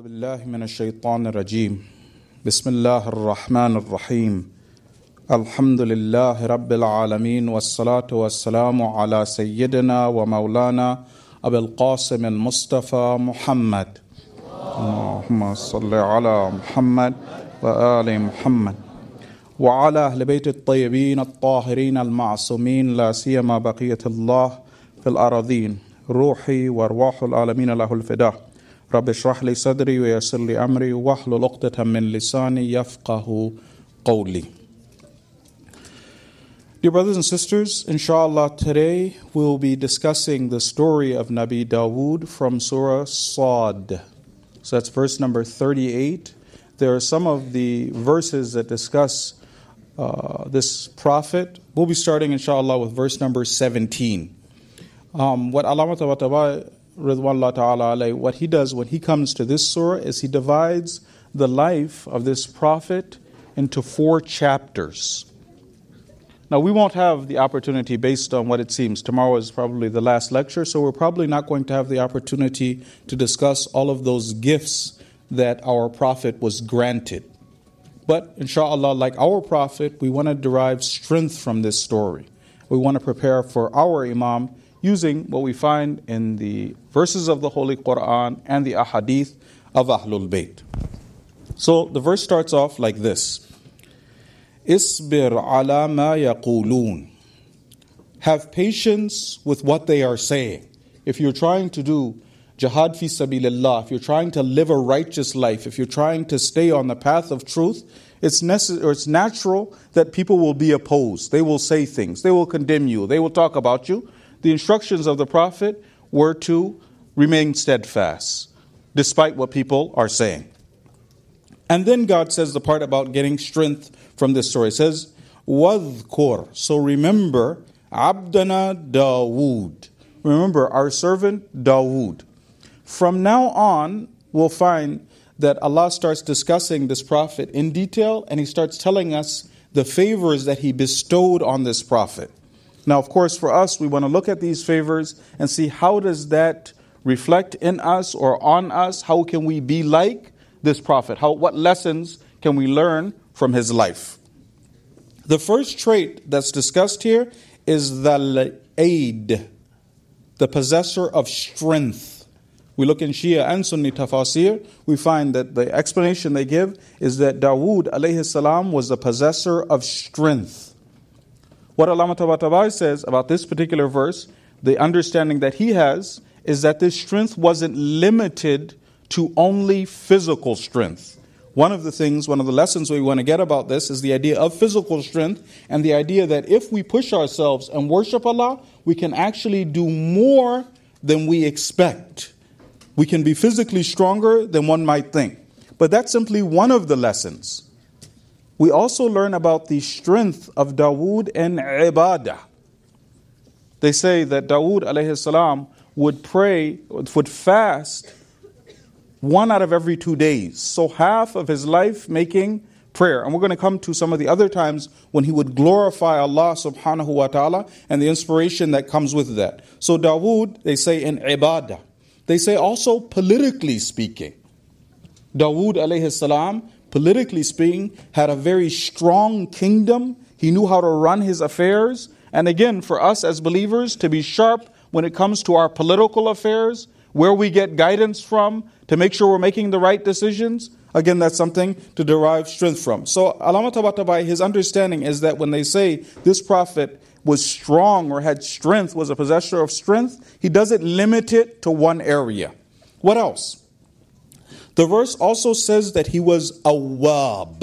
بالله من الشيطان الرجيم بسم الله الرحمن الرحيم الحمد لله رب العالمين والصلاة والسلام على سيدنا ومولانا أبي القاسم المصطفى محمد اللهم صل على محمد وآل محمد وعلى أهل بيت الطيبين الطاهرين المعصومين لا سيما بقية الله في الأراضين روحي وارواح العالمين له الفداء رب اشرح لي صدري ويسر لي أمري واحلل عقدة من لساني يفقه قولي. Dear brothers and sisters, inshallah today we'll be discussing the story of Nabi Dawood from Surah Sad. So that's verse number 38. There are some of the verses that discuss this prophet. We'll be starting inshallah with verse number 17. What Allama Tabatabai Ridwanullah Ta'ala alayhi, what he does when he comes to this surah is he divides the life of this prophet into 4 chapters. Now we won't have the opportunity based on what it seems. Tomorrow is probably the last lecture, so we're probably not going to have the opportunity to discuss all of those gifts that our prophet was granted. But inshallah, like our prophet, we want to derive strength from this story. We want to prepare for our Imam using what we find in the verses of the Holy Quran and the ahadith of Ahlul Bayt. So the verse starts off like this. Isbir ala ma yaqulun. Have patience with what they are saying. If you're trying to do jihad fi sabilillah, if you're trying to live a righteous life, if you're trying to stay on the path of truth, it's natural that people will be opposed. They will say things. They will condemn you. They will talk about you. The instructions of the Prophet were to remain steadfast, despite what people are saying. And then God says the part about getting strength from this story. It says, وَاذْكُرْ. So remember, عَبْدَنَا Dawood. Remember our servant Dawood. From now on, we'll find that Allah starts discussing this prophet in detail, and He starts telling us the favors that He bestowed on this prophet. Now, of course, for us, we want to look at these favors and see how does that reflect in us or on us? How can we be like this prophet? What lessons can we learn from his life? The first trait that's discussed here is the aid, the possessor of strength. We look in Shia and Sunni tafasir, we find that the explanation they give is that Dawood alayhi salam was the possessor of strength. What Allama Tabatabai says about this particular verse, the understanding that he has is that this strength wasn't limited to only physical strength. One of the lessons we want to get about this is the idea of physical strength and the idea that if we push ourselves and worship Allah, we can actually do more than we expect. We can be physically stronger than one might think. But that's simply one of the lessons. We also learn about the strength of Dawood in ibadah. They say that Dawood alayhi salam would fast 1 out of every 2 days. So half of his life making prayer. And we're going to come to some of the other times when he would glorify Allah subhanahu wa ta'ala and the inspiration that comes with that. So Dawood, they say in ibadah. They say also politically speaking. Dawood alayhi salam, politically speaking, had a very strong kingdom. He knew how to run his affairs. And again, for us as believers, to be sharp when it comes to our political affairs, where we get guidance from, to make sure we're making the right decisions, again, that's something to derive strength from. So, Allama Tabatabai, his understanding is that when they say this prophet was strong or had strength, was a possessor of strength, he doesn't limit it to one area. What else? The verse also says that he was awwab.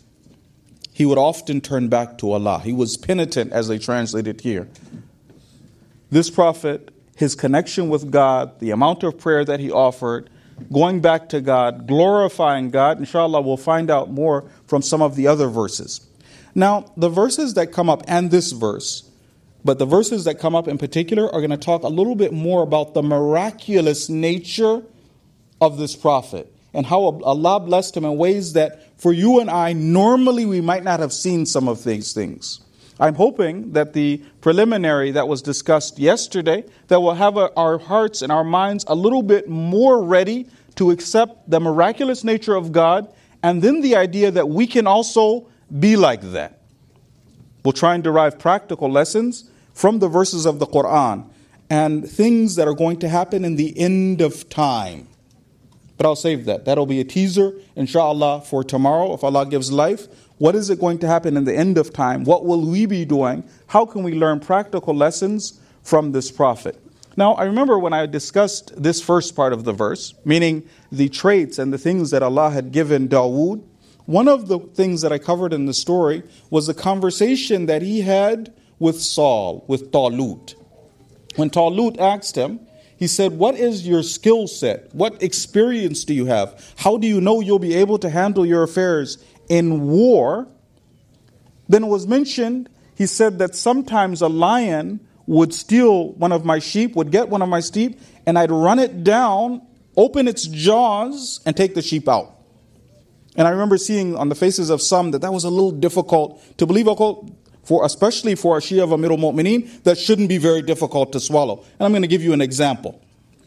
He would often turn back to Allah. He was penitent, as they translate it here. This prophet, his connection with God, the amount of prayer that he offered, going back to God, glorifying God, inshallah we'll find out more from some of the other verses. Now, the verses that come up, and this verse, but the verses that come up in particular are going to talk a little bit more about the miraculous nature of this prophet and how Allah blessed him in ways that for you and I, normally we might not have seen some of these things. I'm hoping that the preliminary that was discussed yesterday, that will have our hearts and our minds a little bit more ready to accept the miraculous nature of God, and then the idea that we can also be like that. We'll try and derive practical lessons from the verses of the Quran and things that are going to happen in the end of time. But I'll save that. That'll be a teaser, inshallah, for tomorrow, if Allah gives life. What is it going to happen in the end of time? What will we be doing? How can we learn practical lessons from this prophet? Now, I remember when I discussed this first part of the verse, meaning the traits and the things that Allah had given Dawood, one of the things that I covered in the story was the conversation that he had with Saul, with Talut. When Talut asked him, he said, what is your skill set? What experience do you have? How do you know you'll be able to handle your affairs in war? Then it was mentioned, he said that sometimes a lion would steal one of my sheep, would get one of my sheep, and I'd run it down, open its jaws, and take the sheep out. And I remember seeing on the faces of some that was a little difficult to believe, especially for a Shia of Amirul Mu'mineen, that shouldn't be very difficult to swallow. And I'm going to give you an example.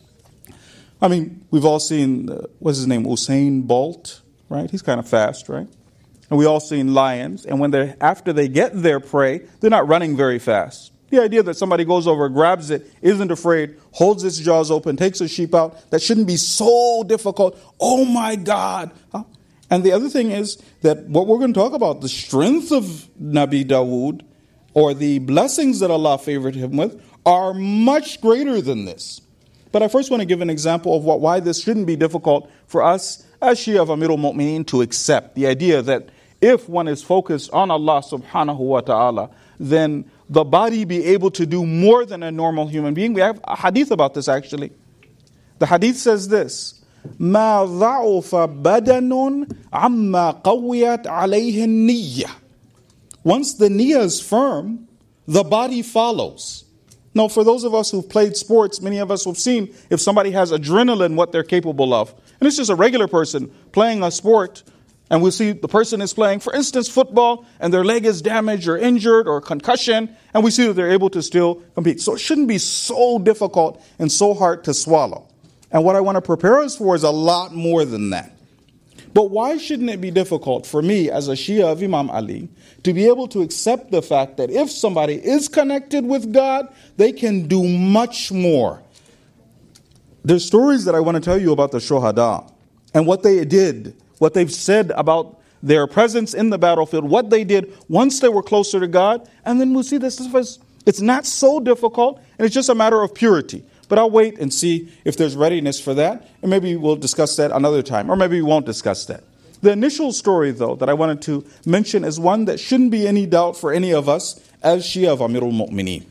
I mean, we've all seen, what's his name, Usain Bolt, right? He's kind of fast, right? And we all seen lions, and after they get their prey, they're not running very fast. The idea that somebody goes over, grabs it, isn't afraid, holds its jaws open, takes a sheep out, that shouldn't be so difficult. Oh my God. Huh? And the other thing is that what we're going to talk about, the strength of Nabi Dawood, or the blessings that Allah favored him with, are much greater than this. But I first want to give an example of why this shouldn't be difficult for us as Shia of Amirul Mu'mineen to accept. The idea that if one is focused on Allah subhanahu wa ta'ala, then the body be able to do more than a normal human being. We have a hadith about this actually. The hadith says this, مَا ضَعُفَ بَدَنٌ عَمَّا قَوِّيَتْ عَلَيْهِ النِّيَّةِ. Once the niyyah is firm, the body follows. Now, for those of us who've played sports, many of us have seen if somebody has adrenaline, what they're capable of. And it's just a regular person playing a sport, and we'll see the person is playing, for instance, football, and their leg is damaged or injured or concussion, and we see that they're able to still compete. So it shouldn't be so difficult and so hard to swallow. And what I want to prepare us for is a lot more than that. But why shouldn't it be difficult for me as a Shia of Imam Ali to be able to accept the fact that if somebody is connected with God, they can do much more? There's stories that I want to tell you about the Shuhada and what they did, what they've said about their presence in the battlefield, what they did once they were closer to God. And then we'll see this, it's not so difficult, and it's just a matter of purity. But I'll wait and see if there's readiness for that, and maybe we'll discuss that another time, or maybe we won't discuss that. The initial story, though, that I wanted to mention is one that shouldn't be any doubt for any of us as Shia of Amirul Mu'mineen.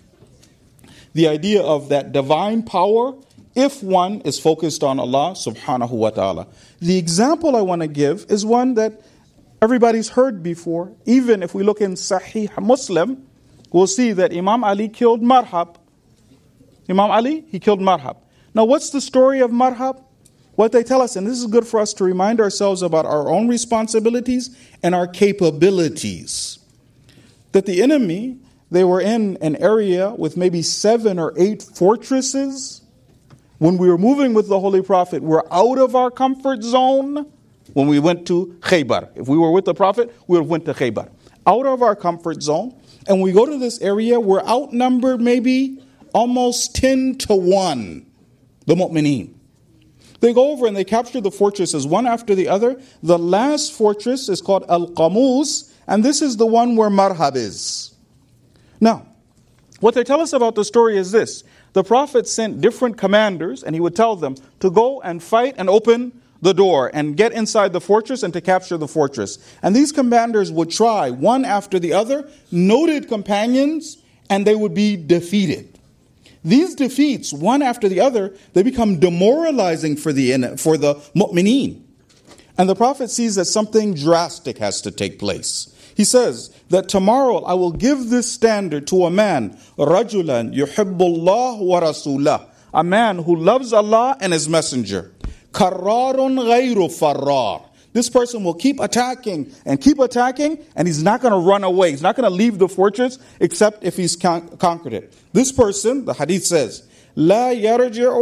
The idea of that divine power if one is focused on Allah subhanahu wa ta'ala. The example I want to give is one that everybody's heard before. Even if we look in Sahih Muslim, we'll see that Imam Ali killed Marhab. Imam Ali, he killed Marhab. Now what's the story of Marhab? What they tell us, and this is good for us to remind ourselves about our own responsibilities and our capabilities. That the enemy, they were in an area with maybe 7 or 8 fortresses. When we were moving with the Holy Prophet, we're out of our comfort zone when we went to Khaybar. If we were with the Prophet, we would have went to Khaybar. Out of our comfort zone. And we go to this area, we're outnumbered maybe almost 10-1, the Mu'mineen. They go over and they capture the fortresses one after the other. The last fortress is called Al-Qamus, and this is the one where Marhab is. Now, what they tell us about the story is this. The Prophet sent different commanders, and he would tell them to go and fight and open the door and get inside the fortress and to capture the fortress. And these commanders would try one after the other, noted companions, and they would be defeated. These defeats, one after the other, they become demoralizing for the Mu'mineen. And the Prophet sees that something drastic has to take place. He says that tomorrow I will give this standard to a man, رَجُلًا يُحِبُّ اللَّهُ وَرَسُولَهُ, a man who loves Allah and His Messenger. كَرَّارٌ غَيْرُ فَرَّارٌ. This person will keep attacking, and he's not going to run away. He's not going to leave the fortress except if he's conquered it. This person, the hadith says, لَا يَرْجِعُ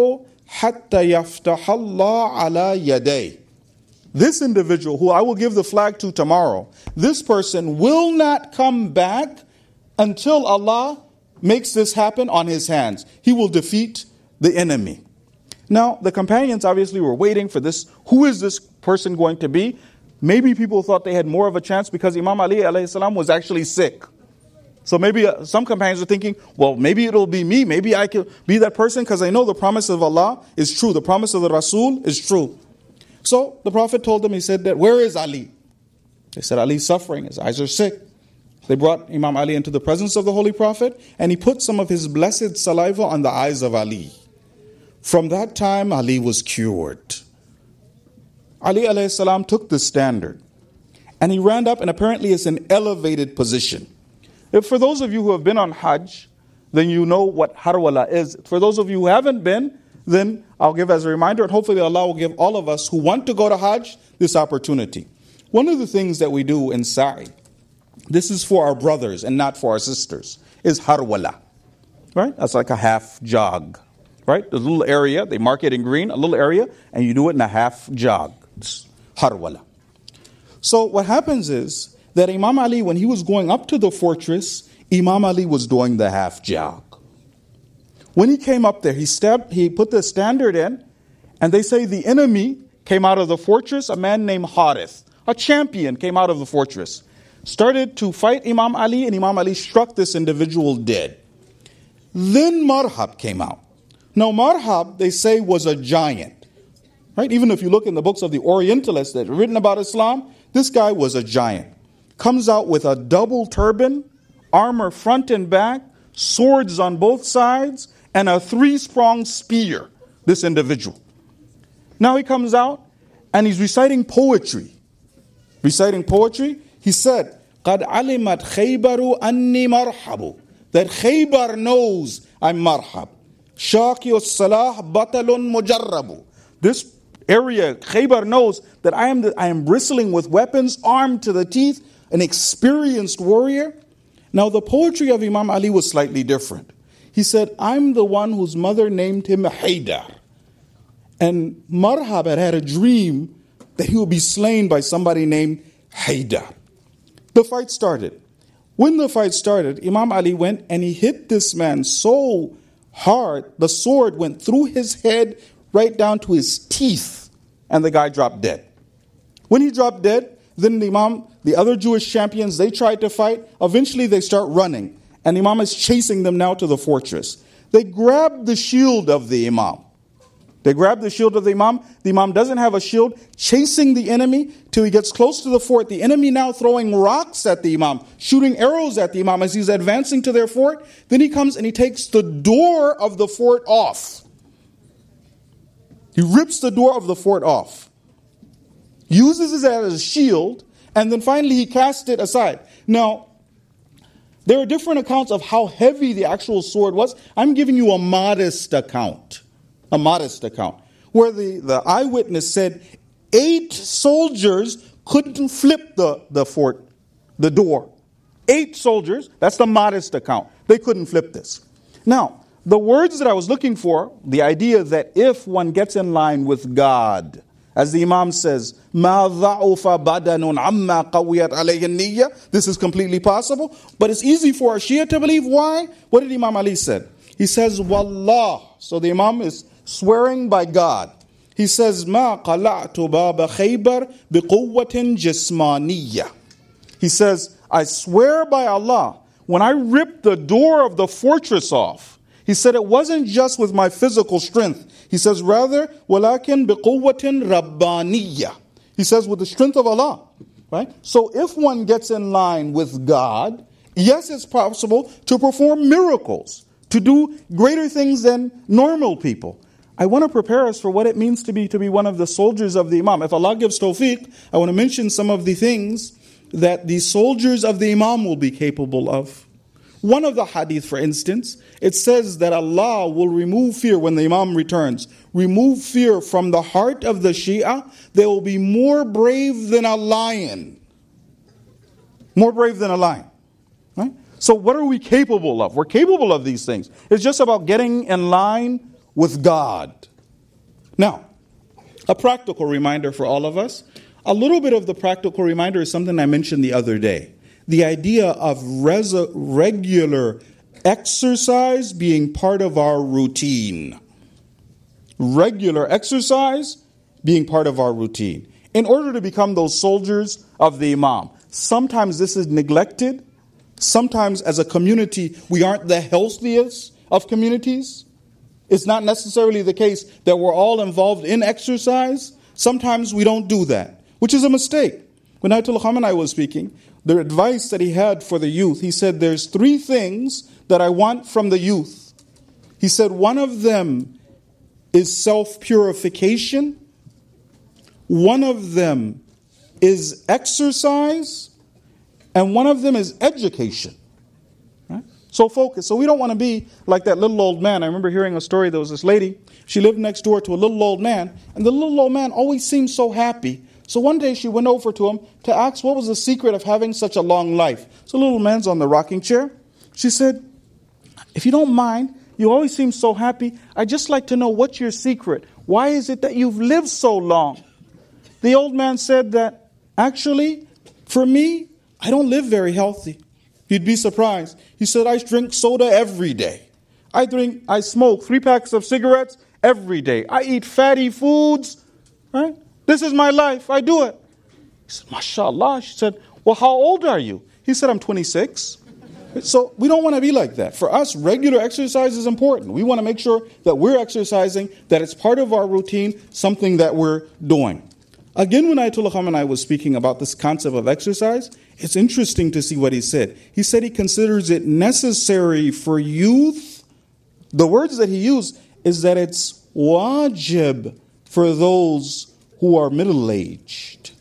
حَتَّى يَفْتَحَ اللَّهُ عَلَى يَدَيْهِ. This individual, who I will give the flag to tomorrow, this person will not come back until Allah makes this happen on his hands. He will defeat the enemy. Now, the companions obviously were waiting for this. Who is this person going to be? Maybe people thought they had more of a chance because Imam Ali alayhi salam was actually sick. So maybe some companions are thinking, well, maybe it'll be me. Maybe I can be that person because I know the promise of Allah is true. The promise of the Rasul is true. So the Prophet told them, he said that, where is Ali? They said, Ali's suffering. His eyes are sick. They brought Imam Ali into the presence of the Holy Prophet and he put some of his blessed saliva on the eyes of Ali. From that time, Ali was cured. Ali alayhi salam took the standard and he ran up, and apparently it's an elevated position. If for those of you who have been on Hajj, then you know what Harwala is. For those of you who haven't been, then I'll give as a reminder, and hopefully Allah will give all of us who want to go to Hajj this opportunity. One of the things that we do in Sa'i, this is for our brothers and not for our sisters, is Harwala. Right? That's like a half jog. Right? The little area, they mark it in green, a little area, and you do it in a half jog. It's Harwala. So what happens is that Imam Ali, when he was going up to the fortress, Imam Ali was doing the half jog. When he came up there, he put the standard in, and they say the enemy came out of the fortress, a man named Harith, a champion came out of the fortress, started to fight Imam Ali, and Imam Ali struck this individual dead. Then Marhab came out. Now Marhab, they say, was a giant. Right? Even if you look in the books of the Orientalists that are written about Islam, this guy was a giant. Comes out with a double turban, armor front and back, swords on both sides, and a 3-pronged spear, this individual. Now he comes out and he's reciting poetry. Reciting poetry, he said, قَدْ عَلِمَتْ خَيْبَرُ أَنِّي مَرْحَبُ. That Khaybar knows I'm Marhab. شَاكِيُ الصَّلَاحِ بَطَلٌ مُجَرَّبُ. This area, Khaybar knows that I am bristling with weapons, armed to the teeth, an experienced warrior. Now the poetry of Imam Ali was slightly different. He said, I'm the one whose mother named him Haydar. And Marhab had a dream that he would be slain by somebody named Haydar. The fight started. When the fight started, Imam Ali went and he hit this man so hard, the sword went through his head right down to his teeth, and the guy dropped dead. When he dropped dead, then the other Jewish champions, they tried to fight. Eventually they start running, and Imam is chasing them now to the fortress. They grab the shield of the Imam. They grab the shield of the Imam. The Imam doesn't have a shield, chasing the enemy till he gets close to the fort. The enemy now throwing rocks at the Imam, shooting arrows at the Imam as he's advancing to their fort. Then he comes and he takes the door of the fort off. He rips the door of the fort off, uses it as a shield, and then finally he casts it aside. Now, there are different accounts of how heavy the actual sword was. I'm giving you a modest account, where the eyewitness said 8 soldiers couldn't flip the fort, the door. 8 soldiers, that's the modest account. They couldn't flip this. Now, the words that I was looking for, the idea that if one gets in line with God, as the Imam says, مَا ضَعُفَ بَدَنٌ عَمَّا قَوِّيَتْ عَلَيْهِ النِّيَّةِ. This is completely possible, but it's easy for a Shia to believe. Why? What did Imam Ali say? He says, Wallah. So the Imam is swearing by God. He says, مَا قَلَعْتُ بَابَ خَيْبَرْ بِقُوَّةٍ جِسْمَانِيَّةٍ. He says, I swear by Allah, when I ripped the door of the fortress off, he said it wasn't just with my physical strength. He says rather, وَلَكِنْ بِقُوَّةٍ رَبَّانِيَّةٍ. He says with the strength of Allah. Right? So if one gets in line with God, yes, it's possible to perform miracles, to do greater things than normal people. I want to prepare us for what it means to be one of the soldiers of the Imam. If Allah gives tawfiq, I want to mention some of the things that the soldiers of the Imam will be capable of. One of the hadith, for instance, it says that Allah will remove fear when the Imam returns. Remove fear from the heart of the Shia. They will be more brave than a lion. More brave than a lion. Right? So what are we capable of? We're capable of these things. It's just about getting in line with God. Now, a practical reminder for all of us. A little bit of the practical reminder is something I mentioned the other day. The idea of regular exercise being part of our routine. Regular exercise being part of our routine. In order to become those soldiers of the Imam. Sometimes this is neglected. Sometimes as a community, we aren't the healthiest of communities. It's not necessarily the case that we're all involved in exercise. Sometimes we don't do that, which is a mistake. When Ayatollah Khamenei was speaking, the advice that he had for the youth, he said, there's 3 things that I want from the youth. He said, one of them is self-purification. One of them is exercise. And one of them is education. Right? So focus. So we don't want to be like that little old man. I remember hearing a story. There was this lady. She lived next door to a little old man. And the little old man always seemed so happy. So one day she went over to him to ask what was the secret of having such a long life. So the little man's on the rocking chair. She said, if you don't mind, you always seem so happy. I'd just like to know what's your secret. Why is it that you've lived so long? The old man said that, actually, for me, I don't live very healthy. You'd be surprised. He said, I drink soda every day. I smoke 3 packs of cigarettes every day. I eat fatty foods. Right? This is my life. I do it. He said, MashaAllah. She said, well, how old are you? He said, I'm 26. So we don't want to be like that. For us, regular exercise is important. We want to make sure that we're exercising, that it's part of our routine, something that we're doing. Again, when Ayatollah Khamenei was speaking about this concept of exercise, it's interesting to see what he said. He said he considers it necessary for youth. The words that he used is that it's wajib for those who are middle-aged.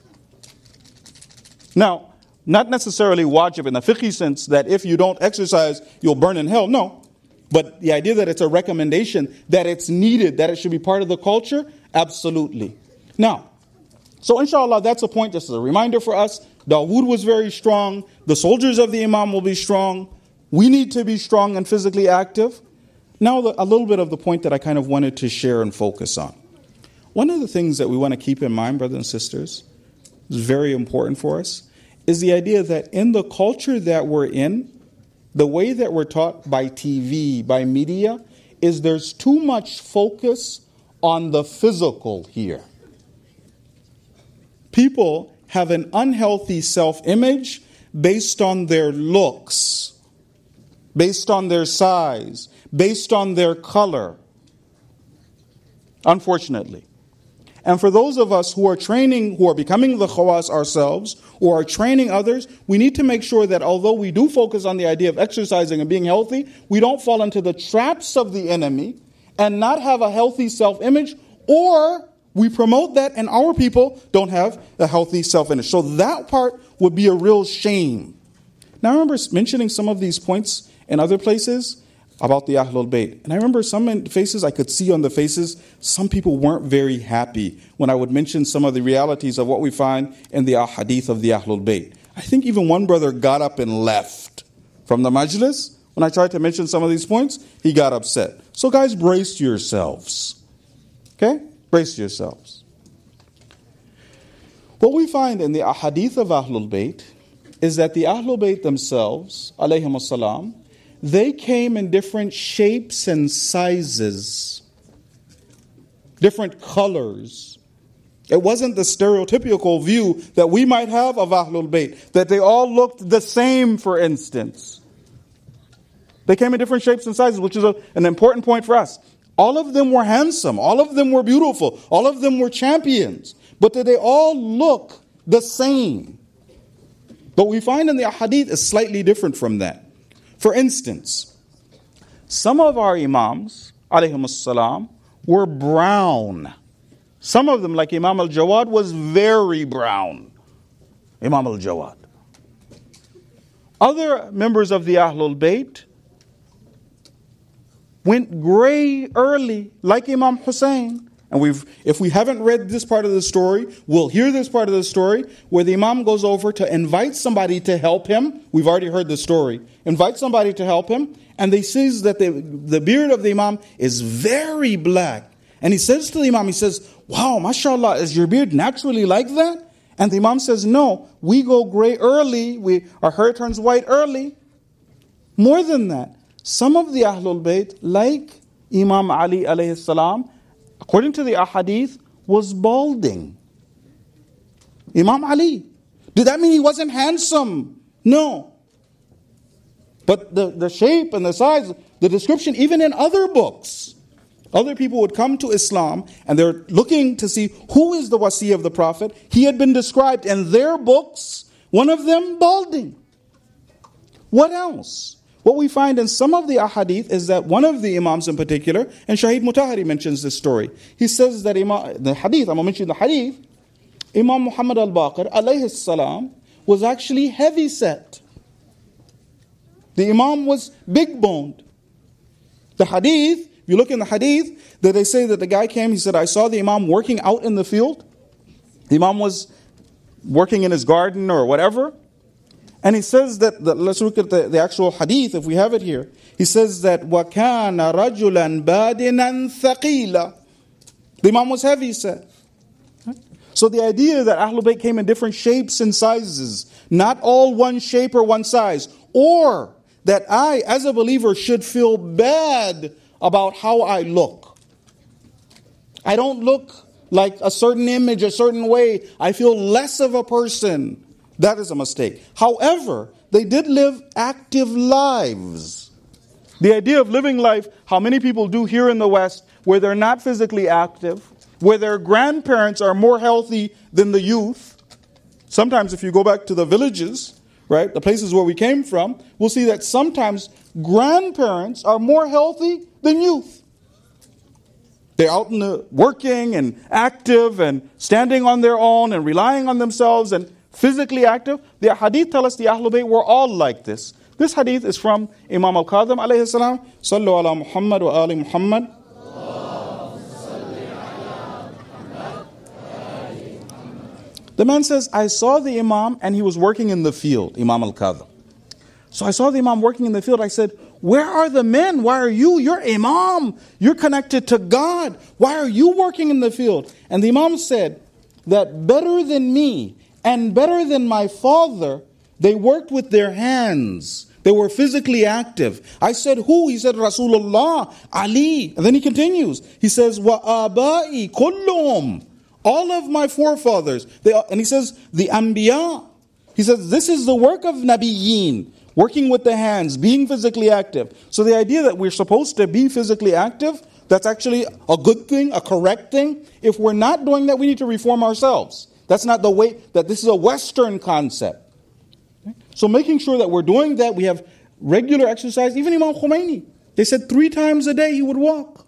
Now, not necessarily wajib in the fiqh sense that if you don't exercise, you'll burn in hell. No. But the idea that it's a recommendation, that it's needed, that it should be part of the culture, absolutely. Now, so inshallah, that's a point, just as a reminder for us. Dawood was very strong. The soldiers of the Imam will be strong. We need to be strong and physically active. Now, a little bit of the point that I kind of wanted to share and focus on. One of the things that we want to keep in mind, brothers and sisters, is very important for us, is the idea that in the culture that we're in, the way that we're taught by TV, by media, is there's too much focus on the physical here. People have an unhealthy self-image based on their looks, based on their size, based on their color, unfortunately. And for those of us who are training, who are becoming the khawas ourselves, or are training others, we need to make sure that although we do focus on the idea of exercising and being healthy, we don't fall into the traps of the enemy and not have a healthy self-image, or we promote that and our people don't have a healthy self-image. So that part would be a real shame. Now I remember mentioning some of these points in other places about the Ahlul Bayt. And I remember some faces, I could see on the faces, some people weren't very happy when I would mention some of the realities of what we find in the ahadith of the Ahlul Bayt. I think even one brother got up and left from the majlis. When I tried to mention some of these points, he got upset. So guys, brace yourselves. Okay? Brace yourselves. What we find in the ahadith of Ahlul Bayt is that the Ahlul Bayt themselves, alayhim as-salam, they came in different shapes and sizes, different colors. It wasn't the stereotypical view that we might have of Ahlul Bayt, that they all looked the same, for instance. They came in different shapes and sizes, which is an important point for us. All of them were handsome, all of them were beautiful, all of them were champions, but did they all look the same? What we find in the ahadith is slightly different from that. For instance, some of our imams, alayhimussalam, were brown. Some of them, like Imam al-Jawad, was very brown. Imam al-Jawad. Other members of the Ahlul Bayt went gray early, like Imam Hussein. And if we haven't read this part of the story, we'll hear this part of the story where the Imam goes over to invite somebody to help him. We've already heard the story. Invite somebody to help him, and they see that the beard of the Imam is very black. And he says to the Imam, he says, wow, mashallah, is your beard naturally like that? And the Imam says, no, we go gray early, our hair turns white early. More than that, some of the Ahlul Bayt, like Imam Ali alayhi salam, according to the ahadith, was balding. Imam Ali. Did that mean he wasn't handsome? No. But the shape and the size, the description, even in other books, other people would come to Islam and they're looking to see who is the wasi of the Prophet. He had been described in their books, one of them balding. What else? What we find in some of the ahadith is that one of the Imams in particular, and Shahid Mutahari mentions this story. He says that the hadith, I'm going to mention the hadith, Imam Muhammad al-Baqir alayhi salam was actually heavy set. The Imam was big boned. The hadith, if you look in the hadith, that they say that the guy came, he said, I saw the Imam working out in the field. The Imam was working in his garden or whatever. And he says that, let's look at the actual hadith, if we have it here. He says that, وَكَانَ رَجُلًا بَادِنًا ثَقِيلًا. The Imam was heavy set. So the idea that Ahlul Bayt came in different shapes and sizes, not all one shape or one size, or that I, as a believer, should feel bad about how I look. I don't look like a certain image, a certain way. I feel less of a person. That is a mistake. However, they did live active lives. The idea of living life, how many people do here in the West, where they're not physically active, where their grandparents are more healthy than the youth. Sometimes if you go back to the villages, right, the places where we came from, we'll see that sometimes grandparents are more healthy than youth. They're out in the working and active and standing on their own and relying on themselves and physically active. The hadith tell us the Ahlul Bayt were all like this. This hadith is from Imam al-Kadhim alayhi salam. Sallu ala Muhammad wa ali Muhammad. The man says, I saw the Imam and he was working in the field, Imam al-Kadhim. So I saw the Imam working in the field. I said, where are the men? Why are you? You're Imam. You're connected to God. Why are you working in the field? And the Imam said that better than me and better than my father, they worked with their hands. They were physically active. I said, who? He said, Rasulullah, Ali. And then he continues. He says, wa abai kulluhum. All of my forefathers. And he says, the Anbiya. He says, this is the work of Nabiyyin. Working with the hands, being physically active. So the idea that we're supposed to be physically active, that's actually a good thing, a correct thing. If we're not doing that, we need to reform ourselves. That's not the way, that this is a Western concept. Okay? So making sure that we're doing that, we have regular exercise. Even Imam Khomeini, they said 3 times a day he would walk.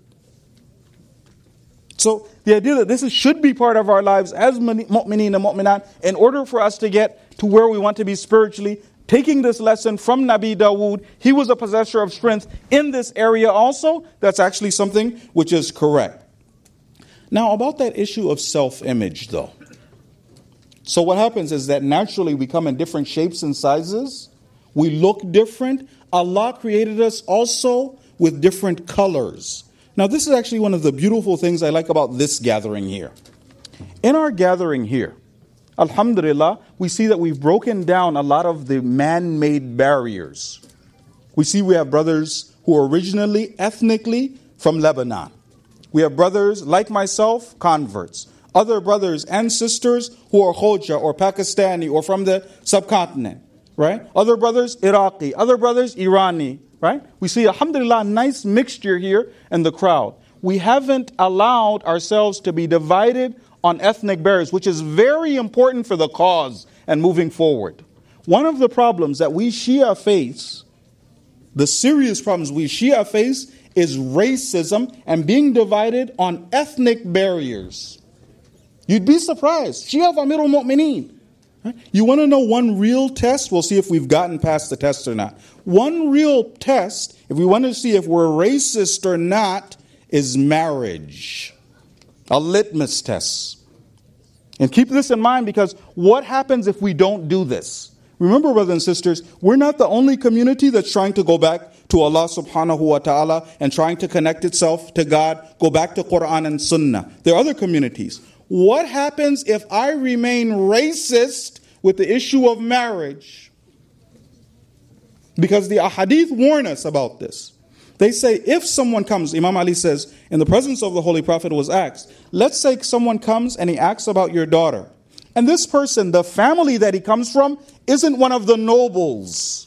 So the idea that this should be part of our lives as mu'mineen and mu'minat, in order for us to get to where we want to be spiritually, taking this lesson from Nabi Dawood, he was a possessor of strength in this area also. That's actually something which is correct. Now about that issue of self-image though. So what happens is that naturally we come in different shapes and sizes. We look different. Allah created us also with different colors. Now this is actually one of the beautiful things I like about this gathering here. In our gathering here, alhamdulillah, we see that we've broken down a lot of the man-made barriers. We see we have brothers who are originally, ethnically from Lebanon. We have brothers like myself, converts. Other brothers and sisters who are Khoja or Pakistani or from the subcontinent, right? Other brothers, Iraqi. Other brothers, Irani, right? We see, alhamdulillah, a nice mixture here in the crowd. We haven't allowed ourselves to be divided on ethnic barriers, which is very important for the cause and moving forward. One of the problems that we Shia face, the serious problems we Shia face, is racism and being divided on ethnic barriers. You'd be surprised. Shia of Amirul Mu'mineen. Right? You want to know one real test? We'll see if we've gotten past the test or not. One real test, if we want to see if we're racist or not, is marriage. A litmus test. And keep this in mind, because what happens if we don't do this? Remember, brothers and sisters, we're not the only community that's trying to go back to Allah subhanahu wa ta'ala and trying to connect itself to God, go back to Quran and Sunnah. There are other communities. What happens if I remain racist with the issue of marriage? Because the ahadith warn us about this. They say if someone comes, Imam Ali says, in the presence of the Holy Prophet was asked, let's say someone comes and he asks about your daughter. And this person, the family that he comes from, isn't one of the nobles.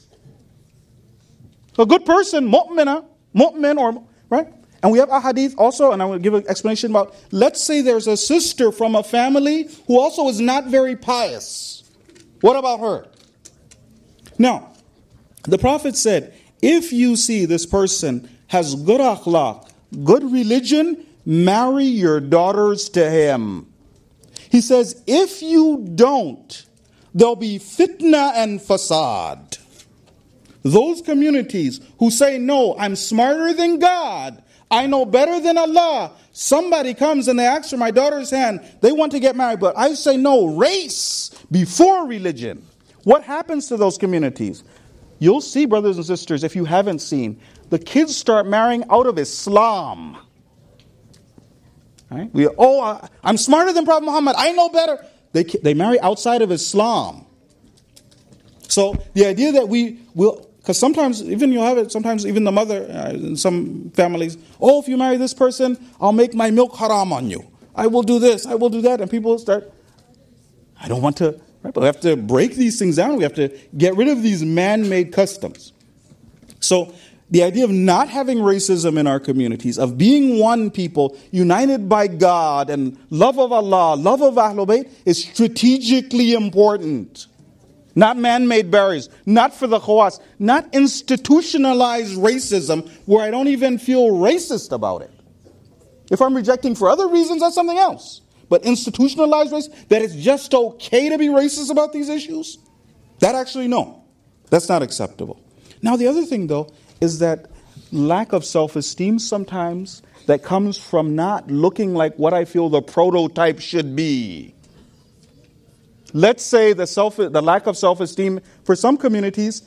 A good person, mu'min or, right? And we have a hadith also, and I will give an explanation about, let's say there's a sister from a family who also is not very pious. What about her? Now, the Prophet said, if you see this person has good akhlaq, good religion, marry your daughters to him. He says, if you don't, there'll be fitna and fasad. Those communities who say, no, I'm smarter than God, I know better than Allah. Somebody comes and they ask for my daughter's hand, they want to get married, but I say no, race before religion. What happens to those communities? You'll see, brothers and sisters, if you haven't seen, the kids start marrying out of Islam. Right? I'm smarter than Prophet Muhammad, I know better. They marry outside of Islam. So the idea that we will, because sometimes even you'll have it, sometimes even the mother in some families, if you marry this person, I'll make my milk haram on you. I will do this, I will do that. And people start, I don't want to, right? But we have to break these things down. We have to get rid of these man-made customs. So the idea of not having racism in our communities, of being one people, united by God and love of Allah, love of Ahlul Bayt, is strategically important. Not man-made barriers, not for the khawas, not institutionalized racism where I don't even feel racist about it. If I'm rejecting for other reasons, that's something else. But institutionalized race, that it's just okay to be racist about these issues, that actually, no. That's not acceptable. Now the other thing though, is that lack of self-esteem sometimes that comes from not looking like what I feel the prototype should be. Let's say the lack of self-esteem for some communities,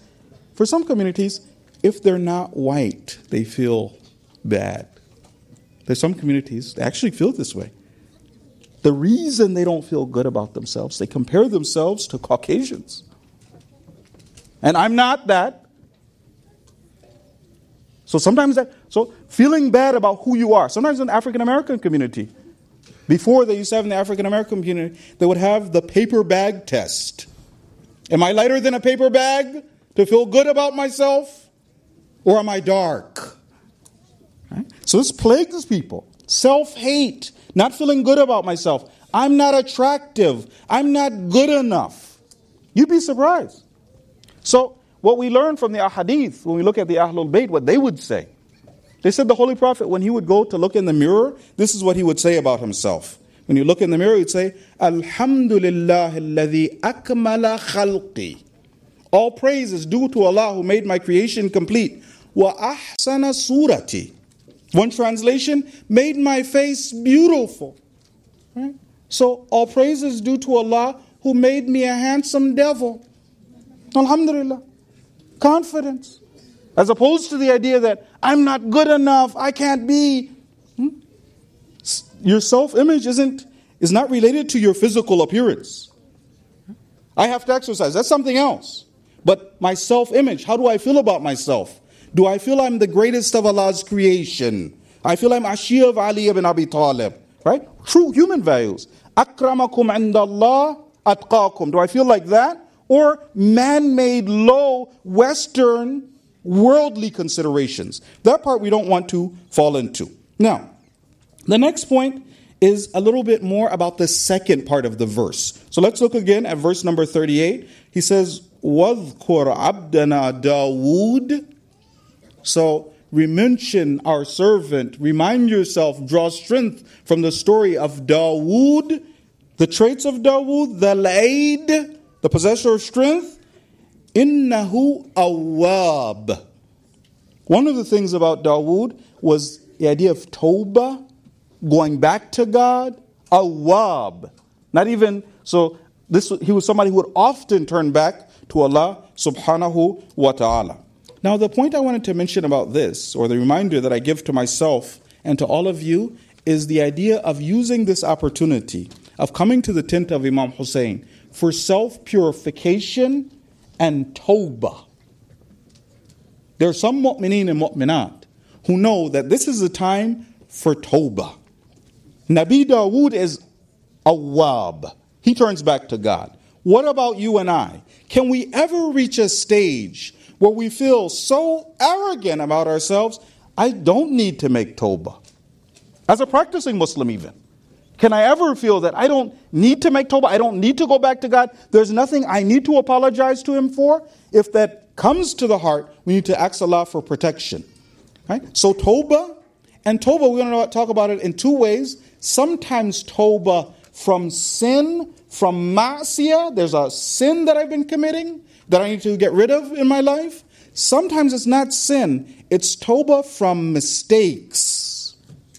if they're not white, they feel bad. There's some communities that actually feel this way. The reason they don't feel good about themselves, they compare themselves to Caucasians. And I'm not that. So sometimes feeling bad about who you are. Sometimes in the African American community, before they used to have in the African American community, they would have the paper bag test. Am I lighter than a paper bag to feel good about myself? Or am I dark? Right? So this plagues people. Self-hate, not feeling good about myself. I'm not attractive. I'm not good enough. You'd be surprised. So what we learn from the ahadith, when we look at the Ahlul Bayt, what they would say. They said the Holy Prophet, when he would go to look in the mirror, this is what he would say about himself. When you look in the mirror, he'd say, Alhamdulillah alladhi akmala khalqi. All praise is due to Allah who made my creation complete. Wa ahsana surati. One translation, made my face beautiful. Right? So all praise is due to Allah who made me a handsome devil. Alhamdulillah. Confidence. As opposed to the idea that I'm not good enough, I can't be. Your self-image is not related to your physical appearance. I have to exercise, that's something else. But my self-image, how do I feel about myself? Do I feel I'm the greatest of Allah's creation? I feel I'm Ashir of Ali ibn Abi Talib. Right? True human values. Akramakum indallah atqakum. Do I feel like that? Or man-made, low, Western, worldly considerations. That part we don't want to fall into. Now, the next point is a little bit more about the second part of the verse. So let's look again at verse number 38. He says, وَاذْكُرْ عَبْدَنَا دَاوُودَ. So mention our servant, remind yourself, draw strength from the story of Dawood, the traits of Dawood, the Al-Aid, the possessor of strength. Innahu awwab. One of the things about Dawood was the idea of tawbah, going back to God. Awwab. Not even, so he was somebody who would often turn back to Allah subhanahu wa ta'ala. Now, the point I wanted to mention about this, or the reminder that I give to myself and to all of you, is the idea of using this opportunity of coming to the tent of Imam Hussein for self-purification and tawbah. There are some mu'mineen and mu'minat who know that this is a time for tawbah. Nabi Dawood is awwab. He turns back to God. What about you and I? Can we ever reach a stage where we feel so arrogant about ourselves, I don't need to make tawbah? As a practicing Muslim even. Can I ever feel that I don't need to make tawbah? I don't need to go back to God? There's nothing I need to apologize to Him for? If that comes to the heart, we need to ask Allah for protection. Right? So tawbah, and tawbah, we're going to talk about it in two ways. Sometimes tawbah from sin, from ma'siyah, there's a sin that I've been committing that I need to get rid of in my life. Sometimes it's not sin, it's tawbah from mistakes.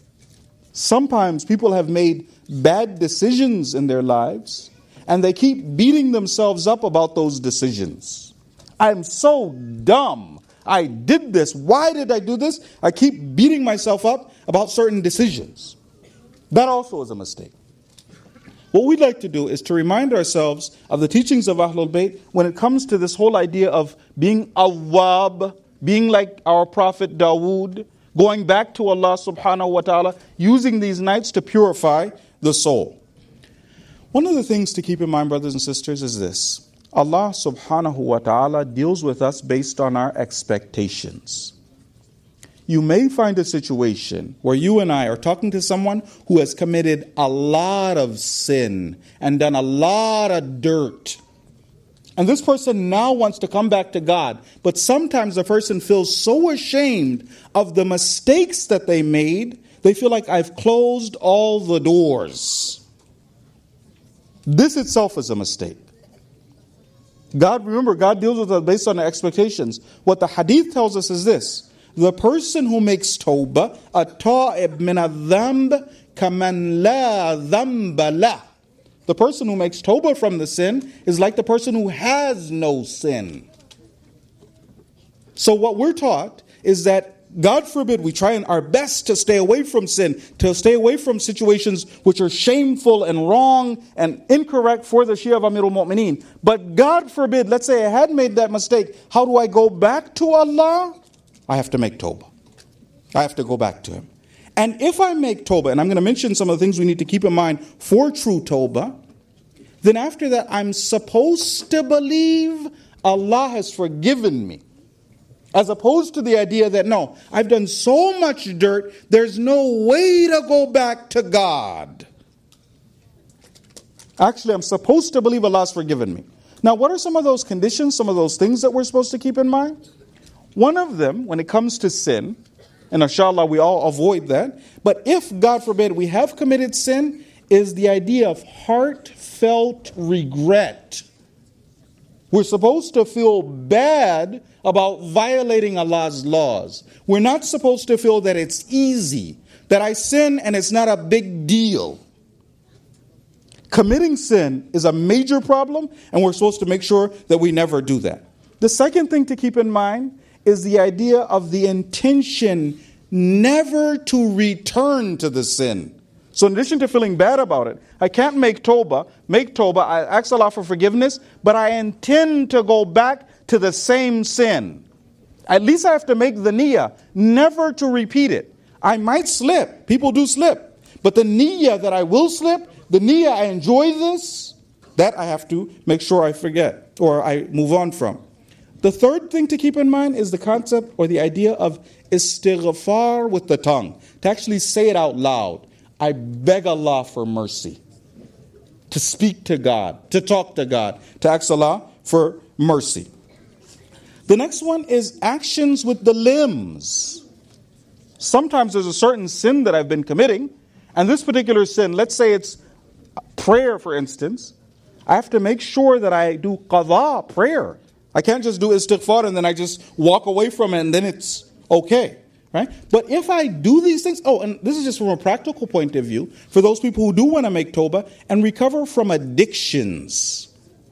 Sometimes people have made bad decisions in their lives and they keep beating themselves up about those decisions. I'm so dumb. I did this. Why did I do this? I keep beating myself up about certain decisions. That also is a mistake. What we'd like to do is to remind ourselves of the teachings of Ahlul Bayt when it comes to this whole idea of being awwab, being like our Prophet Dawood, going back to Allah subhanahu wa ta'ala, using these nights to purify the soul. One of the things to keep in mind, brothers and sisters, is this. Allah subhanahu wa ta'ala deals with us based on our expectations. You may find a situation where you and I are talking to someone who has committed a lot of sin and done a lot of dirt. And this person now wants to come back to God. But sometimes the person feels so ashamed of the mistakes that they made, they feel like I've closed all the doors. This itself is a mistake. Remember, God deals with us based on our expectations. What the hadith tells us is this. The person who makes tawbah, at-ta'ib min al-dhanb kaman la dhanba lah. The person who makes tawbah from the sin is like the person who has no sin. So what we're taught is that, God forbid, we try our best to stay away from sin, to stay away from situations which are shameful and wrong and incorrect for the Shia of Amirul Mu'mineen. But God forbid, let's say I had made that mistake, how do I go back to Allah? I have to make tawbah. I have to go back to Him. And if I make tawbah, and I'm going to mention some of the things we need to keep in mind for true tawbah, then after that I'm supposed to believe Allah has forgiven me. As opposed to the idea that, no, I've done so much dirt, there's no way to go back to God. Actually, I'm supposed to believe Allah's forgiven me. Now, what are some of those conditions, some of those things that we're supposed to keep in mind? One of them, when it comes to sin, and inshallah we all avoid that, but if, God forbid, we have committed sin, is the idea of heartfelt regret. We're supposed to feel bad about violating Allah's laws. We're not supposed to feel that it's easy, that I sin and it's not a big deal. Committing sin is a major problem, and we're supposed to make sure that we never do that. The second thing to keep in mind is the idea of the intention never to return to the sin. So in addition to feeling bad about it, I can't make tawbah, I ask Allah for forgiveness, but I intend to go back to the same sin. At least I have to make the niyyah, never to repeat it. I might slip, people do slip, but the niyyah that I will slip, the niyyah I enjoy this, that I have to make sure I forget or I move on from. The third thing to keep in mind is the concept or the idea of istighfar with the tongue. To actually say it out loud. I beg Allah for mercy. To speak to God, to talk to God, to ask Allah for mercy. The next one is actions with the limbs. Sometimes there's a certain sin that I've been committing, and this particular sin, let's say it's prayer, for instance, I have to make sure that I do qadha, prayer. I can't just do istighfar and then I just walk away from it and then it's okay. Right? But if I do these things, and this is just from a practical point of view, for those people who do want to make tawbah and recover from addictions.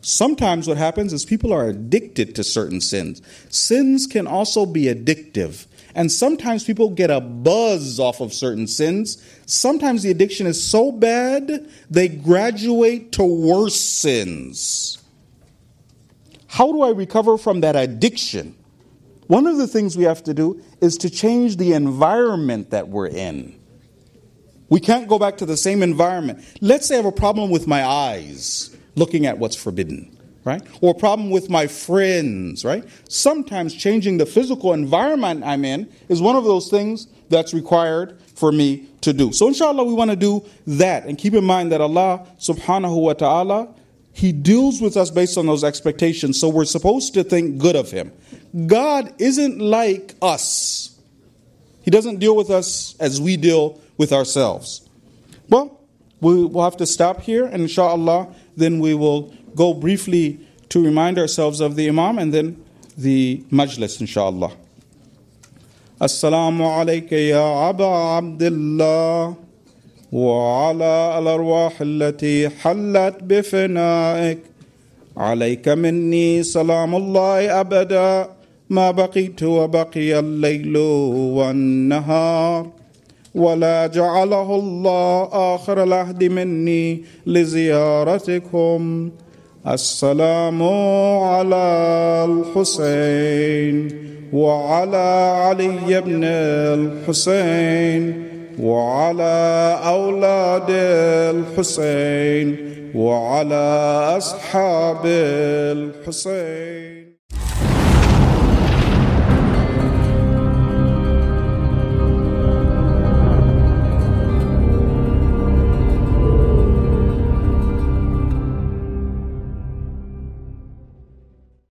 Sometimes what happens is people are addicted to certain sins. Sins can also be addictive. And sometimes people get a buzz off of certain sins. Sometimes the addiction is so bad, they graduate to worse sins. How do I recover from that addiction? One of the things we have to do is to change the environment that we're in. We can't go back to the same environment. Let's say I have a problem with my eyes, looking at what's forbidden, right? Or a problem with my friends, right? Sometimes changing the physical environment I'm in is one of those things that's required for me to do. So inshallah, we want to do that. And keep in mind that Allah subhanahu wa ta'ala, He deals with us based on those expectations. So we're supposed to think good of Him. God isn't like us. He doesn't deal with us as we deal with ourselves. Well, we'll have to stop here, and inshallah, then we will go briefly to remind ourselves of the Imam and then the Majlis, inshallah. Assalamu alayka ya Aba Abdullah wa ala al-arwah allati hallat bifina'ik. Alayka minni salamullahi abada ma baqitu wa baqiya al-laylu wan-nahar. ولا جعله الله آخر العهد مني لزيارتكم. السلام على الحسين وعلى علي بن الحسين وعلى أولاد الحسين وعلى أصحاب الحسين.